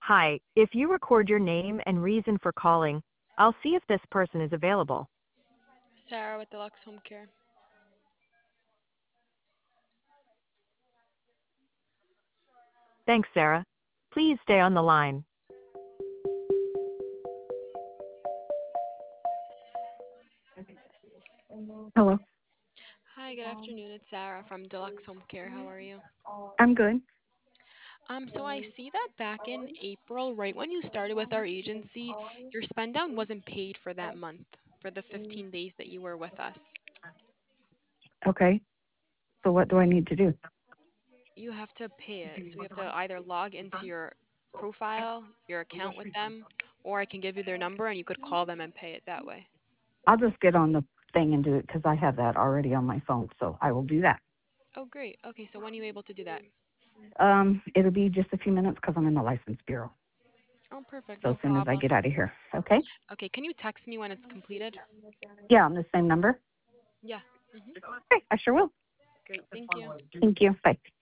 Hi, if you record your name and reason for calling, I'll see if this person is available. Sarah with Deluxe Home Care. Thanks, Sarah. Please stay on the line. Hello, Hi, good afternoon. It's Sarah from Deluxe Home Care. How are you? I'm good. So I see that back in April, right when you started with our agency, your spend down wasn't paid for that month, for the 15 days that you were with us. Okay, so what do I need to do? You have to pay it. So you have to either log into your profile, your account with them, or I can give you their number and you could call them and pay it that way. I'll just get on the thing and do it because I have that already on my phone, so I will do that. Oh, great. Okay, so when are you able to do that? It'll be just a few minutes because I'm in the license bureau. Oh, perfect. So No as soon as I problem. get out of here, okay? Okay, can you text me when it's completed? Yeah, on the same number. Yeah. Mm-hmm. Okay, I sure will. Great. Thank you. Thank you. Bye.